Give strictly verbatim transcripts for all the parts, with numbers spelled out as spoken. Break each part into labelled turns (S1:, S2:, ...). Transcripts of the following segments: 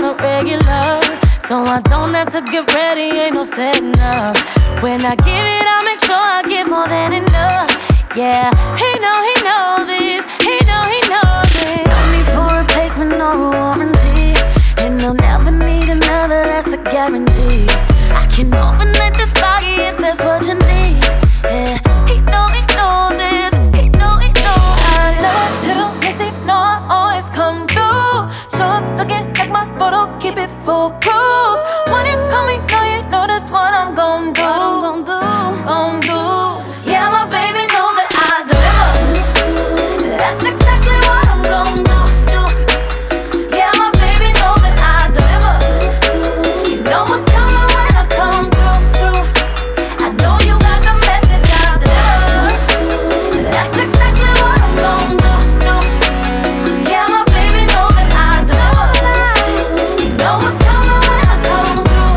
S1: a regular, so I don't have to get ready, ain't no setting up. When I give it, I make sure I give more than enough. Yeah, he know, he know this, he know, he know this. No need for replacement or a warranty, and I'll never need another, that's a guarantee. I can overnight this body if that's what you need. Yeah, he know, he know this, he know, he know I love little missy, know I always come through. Show up looking like my photo, keep it foolproof. When you call me, know you know that's what I'm gon' do, gon' do, gon' do. Yeah, my baby knows that I deliver. That's exactly what I'm gon' do, do. Yeah, my baby knows that I deliver. You know what's coming when I come through, through. I know you got the message, I deliver. That's exactly what I'm gon' do, do. Yeah, my baby knows that I deliver. You know what's coming when I come through.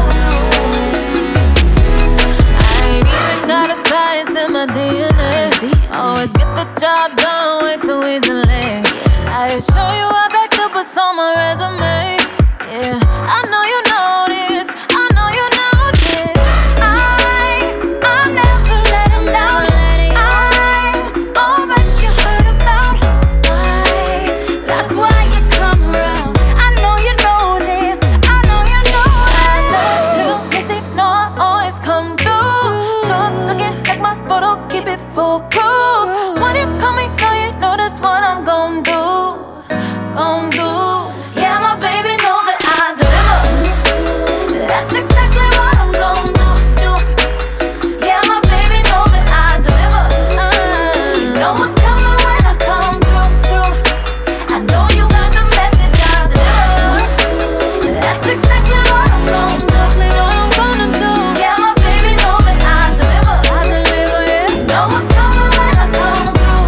S1: I ain't even gotta try, it's in my D N A. Always get the job done way too easily. I show you I backed up what's on my resume. Yeah, I know you know this, I know you know this. I, I'll never let him down. I'm all that you heard about. Why? That's why you come around. I know you know this, I know you know I love little sissy, know I always come through. Show up looking like my photo, keep it foolproof. When you call me, know you know that's what I'm gon' do, gon' do. Yeah, my baby knows that I deliver. That's exactly what I'm gon' do, do. Yeah, my baby knows that I deliver. Uh, you know what's coming when I come through, through. I know you got the message, I deliver. That's exactly what I'm gon' do, what I'm gonna do. Yeah, my baby knows that I deliver. I deliver, yeah. You know what's coming when I come through.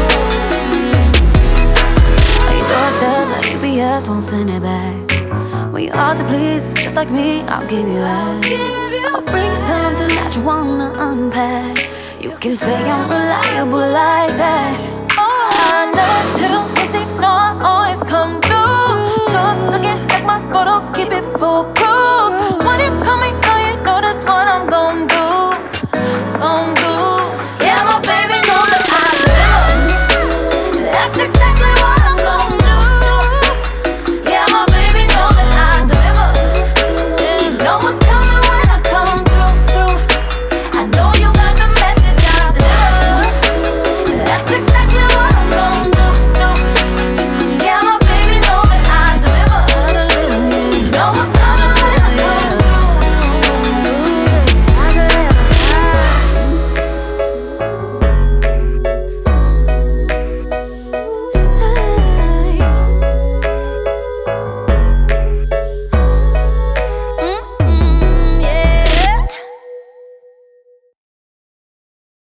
S1: On your doorstep like U P S won't send it back. When you're hard to please, just like me, I'll give you that. I'll bring you something that you wanna unpack. You can say I'm reliable like that.